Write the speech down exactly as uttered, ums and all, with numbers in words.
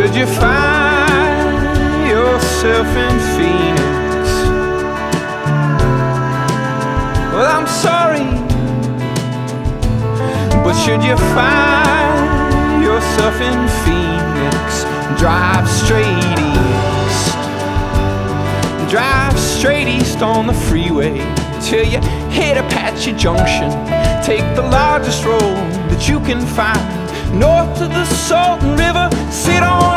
Should you find yourself in Phoenix, well, I'm sorry, but should you find yourself in Phoenix, drive straight east. Drive straight east on the freeway till you hit Apache Junction. Take the largest road that you can find north to the Salton River. Sit on